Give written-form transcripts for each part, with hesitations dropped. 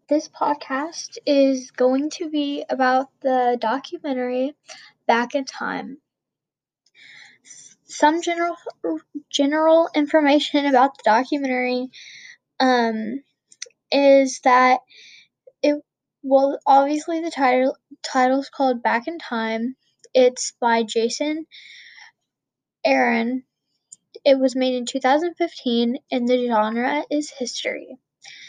This podcast is going to be about the documentary Back in Time. Some general information about the documentary is that obviously the title's called Back in Time. It's by Jason Aaron. It was made in 2015 and the genre is history.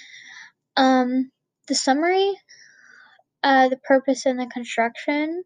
The summary, the purpose and the construction.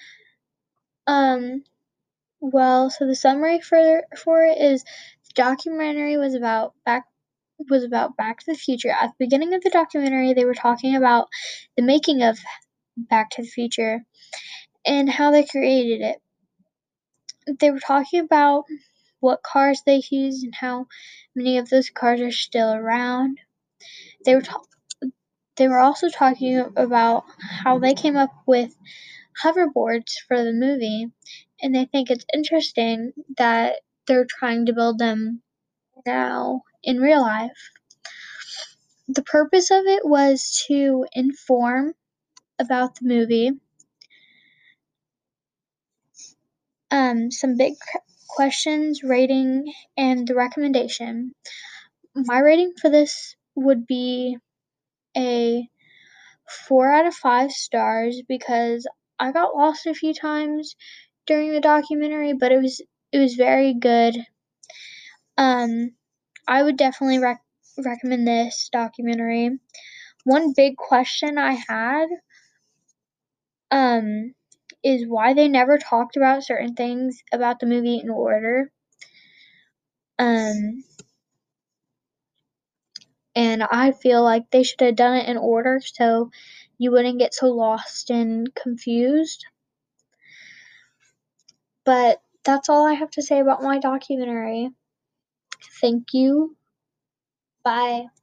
So the summary for it is the documentary was about Back to the Future. At the beginning of the documentary, they were talking about the making of Back to the Future and how they created it. They were talking about what cars they used and how many of those cars are still around. They were also talking about how they came up with hoverboards for the movie, and they think it's interesting that they're trying to build them now in real life. The purpose of it was to inform about the movie, some big questions, rating, and the recommendation. My rating for this would be a 4 out of 5 stars because I got lost a few times during the documentary, but it was very good. I would definitely recommend this documentary. One big question I had is why they never talked about certain things about the movie in order. And I feel like they should have done it in order so you wouldn't get so lost and confused. But that's all I have to say about my documentary. Thank you. Bye.